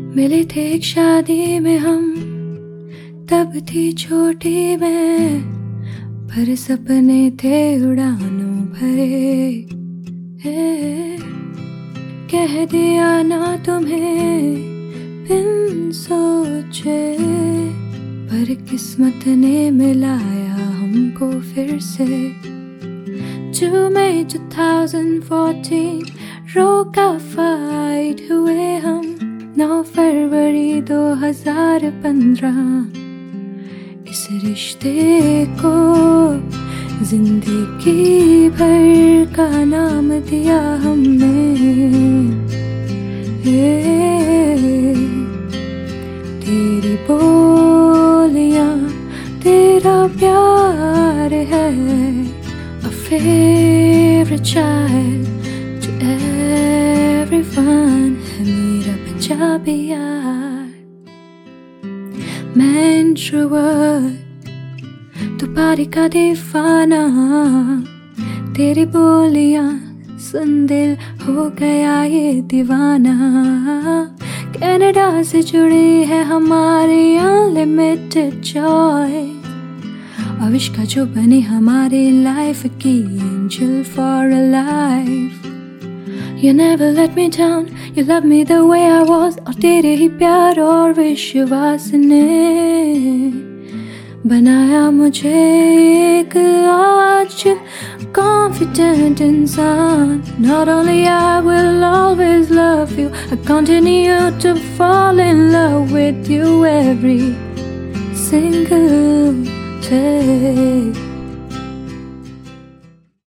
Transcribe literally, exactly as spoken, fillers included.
मिले थे एक शादी में हम, तब थी छोटी मैं, पर सपने थे उड़ानों भरे। है कह दिया ना तुम्हें बिन सोचे, पर किस्मत ने मिलाया हमको फिर से। To May twenty fourteen रोका फाइट हुए हम, नौ फरवरी दो हज़ार पंद्रह इस रिश्ते को जिंदगी भर का नाम दिया हमने। तेरी बोलियां तेरा प्यार है, a favorite child to everyone, है मेरा पंजाबी यार। मैं इंट्रोवर्ट तू पारी का दीवाना, तेरी बोलियां सुन दिल हो गया ये दीवाना। कनाडा से जुड़ी है हमारी अनलिमिटेड जॉय, अविश का जो बने हमारी लाइफ की angel for a life. You never let me down, you love me the way I was, और तेरे ही प्यार और विश्वास ने बनाया मुझे एक आज confident इंसान। Not only I will always love you, I continue to fall in love with you every single day।